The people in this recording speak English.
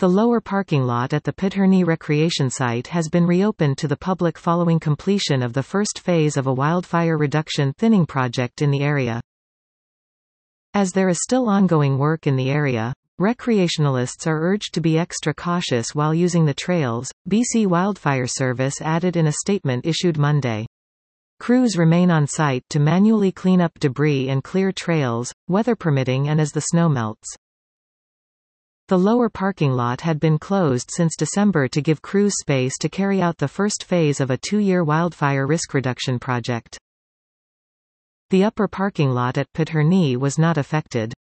The lower parking lot at the Pitherney Recreation Site has been reopened to the public following completion of the first phase of a wildfire reduction thinning project in the area. As there is still ongoing work in the area, recreationalists are urged to be extra cautious while using the trails, BC Wildfire Service added in a statement issued Monday. Crews remain on site to manually clean up debris and clear trails, weather permitting and as the snow melts. The lower parking lot had been closed since December to give crews space to carry out the first phase of a 2-year wildfire risk reduction project. The upper parking lot at Pitherney was not affected.